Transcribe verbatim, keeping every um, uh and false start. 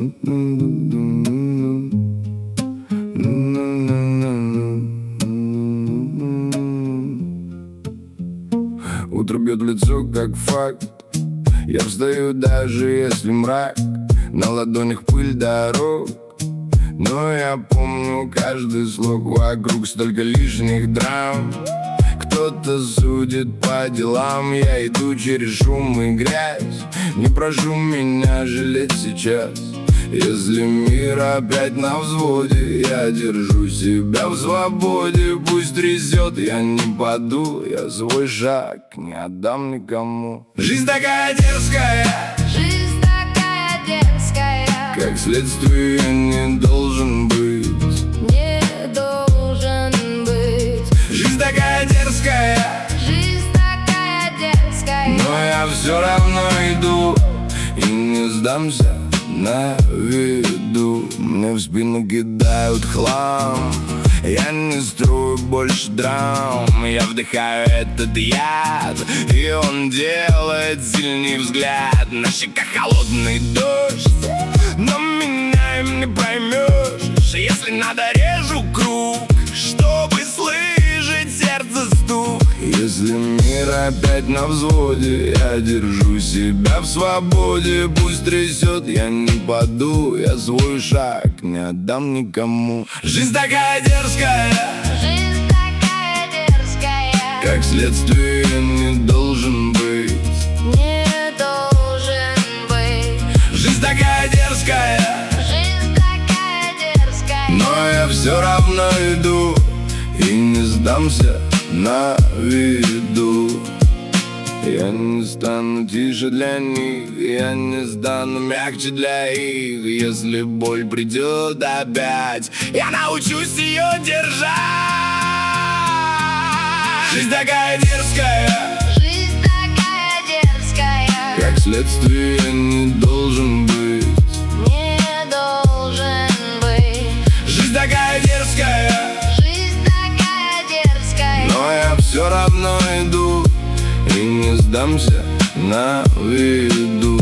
Утро бьет в лицо, как факт. Я встаю, даже если мрак. На ладонях пыль дорог, но я помню каждый слог. Вокруг столько лишних драм. Кто-то судит по делам. Я иду через шум и грязь. Не прошу меня жалеть сейчас. Если мир опять на взводе, я держу себя в свободе. Пусть трясет, я не паду. Я свой шаг не отдам никому. Жизнь такая дерзкая, Жизнь такая дерзкая, как следствие не должен быть. не должен быть. Жизнь такая дерзкая, Жизнь такая дерзкая, но я все равно иду и не сдамся на виду. Мне в спину кидают хлам. Я не строю больше драм. Я вдыхаю этот яд, и он делает сильный взгляд. На щеках холодный дождь, но меня им не проймешь. Если надо, режу круг, чтобы слышать сердце стук. Если мир опять на взводе, я держу себя в свободе. Пусть трясет, я не паду. Я свой шаг не отдам никому. Жизнь такая дерзкая, жизнь такая дерзкая, как следствие не должен быть. не должен быть. Жизнь такая дерзкая, Жизнь такая дерзкая, но я все равно иду и не сдамся на виду. Я не стану тише для них, я не стану мягче для их. Если боль придет опять, я научусь ее держать. Жизнь такая дерзкая, жизнь такая дерзкая, как следствие не должен быть. не должен быть. Жизнь такая дерзкая, Жизнь такая дерзкая, но я все равно иду и не сдамся на виду.